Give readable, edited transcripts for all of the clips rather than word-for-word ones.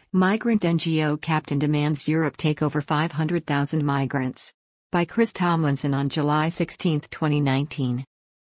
Migrant NGO captain demands Europe take over 500,000 migrants. By Chris Tomlinson on July 16, 2019.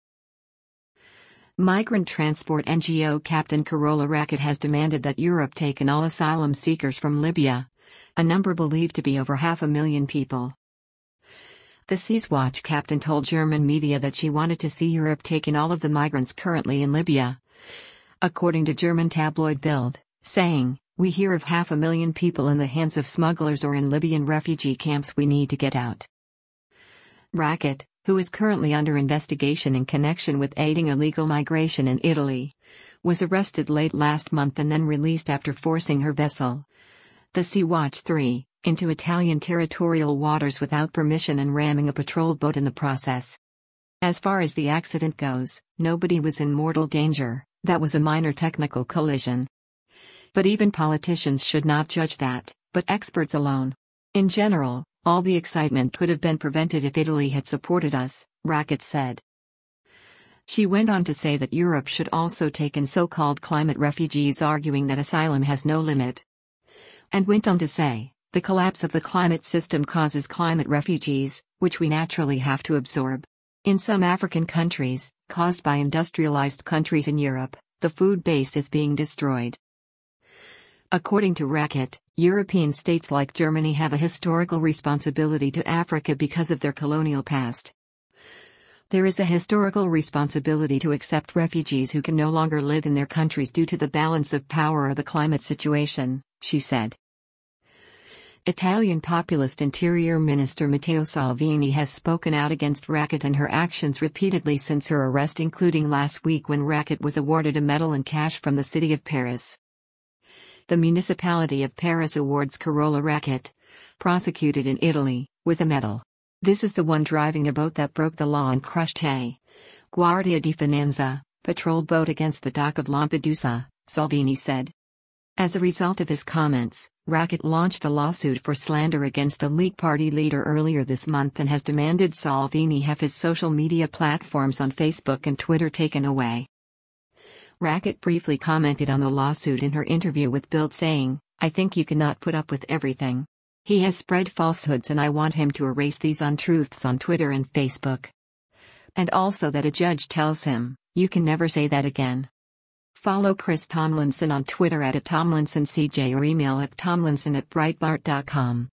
Migrant transport NGO captain Carola Rackete has demanded that Europe take in all asylum seekers from Libya, a number believed to be over 500,000 people. The Seas Watch captain told German media that she wanted to see Europe take in all of the migrants currently in Libya, according to German tabloid Bild, saying, "We hear of 500,000 people in the hands of smugglers or in Libyan refugee camps we need to get out." Rackete, who is currently under investigation in connection with aiding illegal migration in Italy, was arrested late last month and then released after forcing her vessel, the Sea Watch 3, into Italian territorial waters without permission and ramming a patrol boat in the process. As far as the accident goes, nobody was in mortal danger, that was a minor technical collision. But even politicians should not judge that, but experts alone. In general, all the excitement could have been prevented if Italy had supported us, Rackete said. She went on to say that Europe should also take in so-called climate refugees, arguing that asylum has no limit. And went on to say, the collapse of the climate system causes climate refugees, which we naturally have to absorb. In some African countries, caused by industrialized countries in Europe, the food base is being destroyed. According to Rackete, European states like Germany have a historical responsibility to Africa because of their colonial past. There is a historical responsibility to accept refugees who can no longer live in their countries due to the balance of power or the climate situation, she said. Italian populist Interior Minister Matteo Salvini has spoken out against Rackete and her actions repeatedly since her arrest, including last week when Rackete was awarded a medal in cash from the city of Paris. The municipality of Paris awards Carola Rackete, prosecuted in Italy, with a medal. "This is the one driving a boat that broke the law and crushed a Guardia di Finanza patrol boat against the dock of Lampedusa," Salvini said. As a result of his comments, Rackete launched a lawsuit for slander against the League Party leader earlier this month and has demanded Salvini have his social media platforms on Facebook and Twitter taken away. Rackete briefly commented on the lawsuit in her interview with Bild, saying, "I think you cannot put up with everything. He has spread falsehoods and I want him to erase these untruths on Twitter and Facebook. And also that a judge tells him, you can never say that again." Follow Chris Tomlinson on Twitter @TomlinsonCJ or email at tomlinson@breitbart.com.